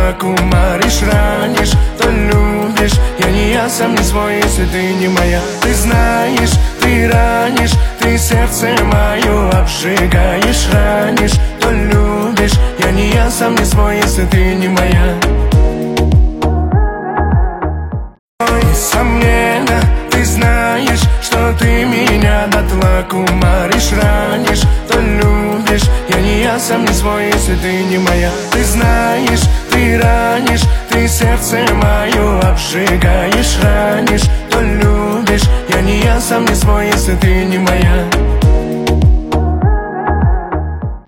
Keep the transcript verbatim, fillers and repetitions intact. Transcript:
отвагу уморишь, ранишь, то любишь. Я не я, сам не свой, если ты не моя. Ты знаешь, ты ранишь, ты сердце мое обжигаешь, ранишь, то любишь. Я не я, сам не свой, если ты не моя. Несомненно, ты знаешь, что ты меня дотла кумаришь, ранишь, то любишь. Я не я, сам не свой, если ты не моя. Ты знаешь, ты ранишь, ты сердце мое обжигаешь, ранишь, то любишь. Я не я, сам не свой, если ты не моя.